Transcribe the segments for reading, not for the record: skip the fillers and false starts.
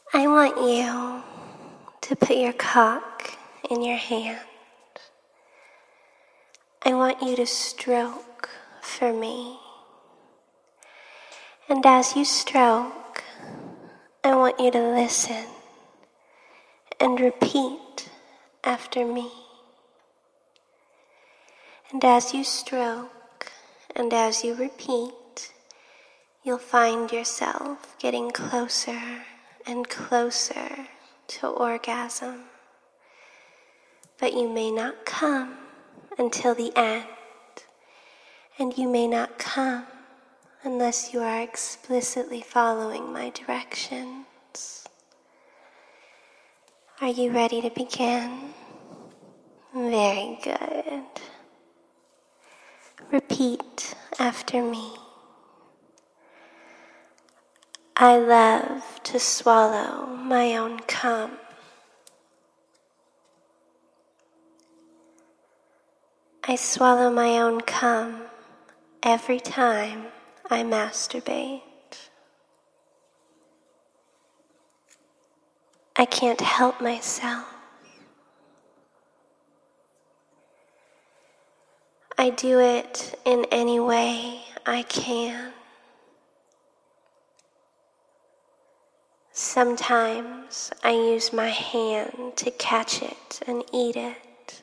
I want you to put your cock in your hand. I want you to stroke for me. And as you stroke, I want you to listen and repeat after me. And as you stroke and as you repeat, you'll find yourself getting closer and closer to orgasm. But you may not come until the end, and you may not come unless you are explicitly following my directions. Are you ready to begin? Very good. Repeat after me. I love to swallow my own cum. I swallow my own cum every time I masturbate. I can't help myself. I do it in any way I can. Sometimes I use my hand to catch it and eat it.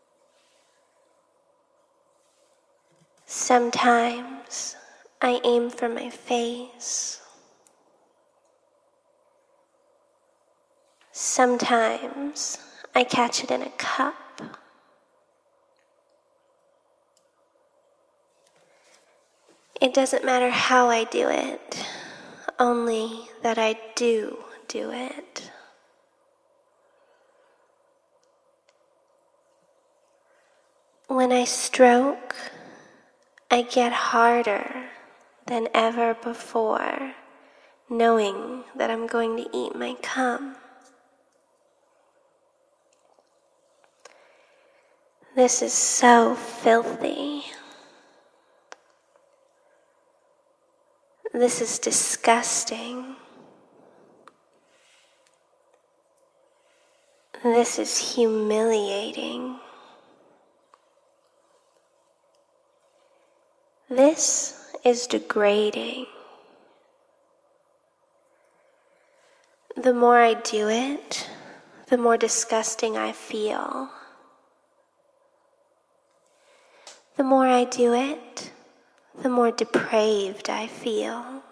Sometimes I aim for my face. Sometimes I catch it in a cup. It doesn't matter how I do it, only that I do it. When I stroke, I get harder than ever before, knowing that I'm going to eat my cum. This is so filthy. This is disgusting. This is humiliating. This is degrading. The more I do it, the more disgusting I feel. The more I do it, the more depraved I feel.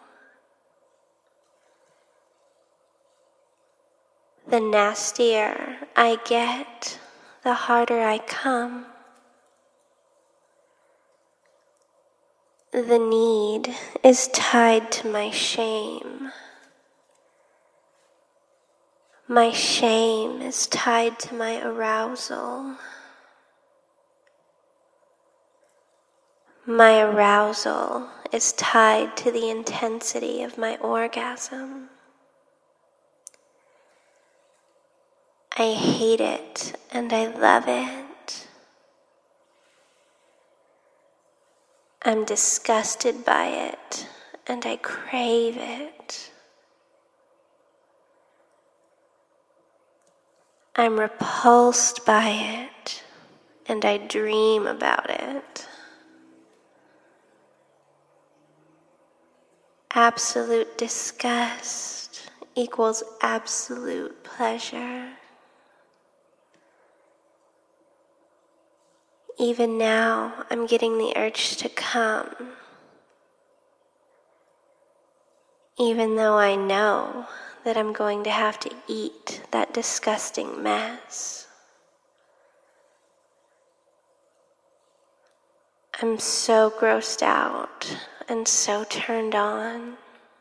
The nastier I get, the harder I come. The need is tied to my shame. My shame is tied to my arousal. My arousal is tied to the intensity of my orgasm. I hate it and I love it. I'm disgusted by it and I crave it. I'm repulsed by it and I dream about it. Absolute disgust equals absolute pleasure. Even now, I'm getting the urge to come, even though I know that I'm going to have to eat that disgusting mess. I'm so grossed out and so turned on.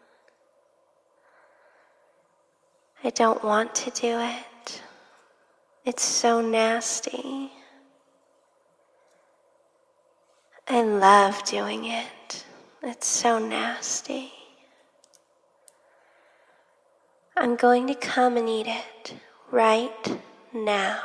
I don't want to do it. It's so nasty. I love doing it. It's so nasty. I'm going to come and eat it right now.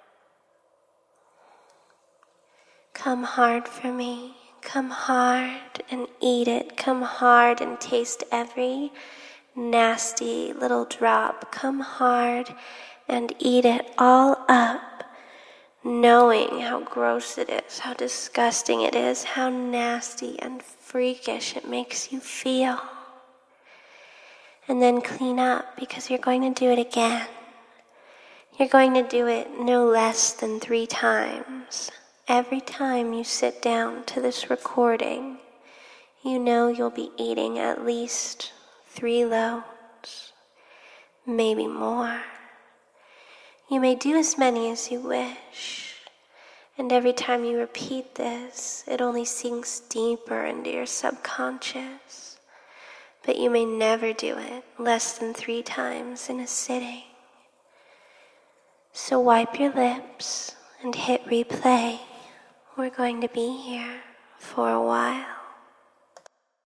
Come hard for me. Come hard and eat it. Come hard and taste every nasty little drop come hard and eat it all up, knowing how gross it is, how disgusting it is, how nasty and freakish it makes you feel. And then clean up, because you're going to do it again. You're going to do it no less than 3 times. Every time you sit down to this recording, you know you'll be eating at least 3 loads, maybe more. You may do as many as you wish, and every time you repeat this, it only sinks deeper into your subconscious. But you may never do it less than 3 times in a sitting. So wipe your lips and hit replay. We're going to be here for a while.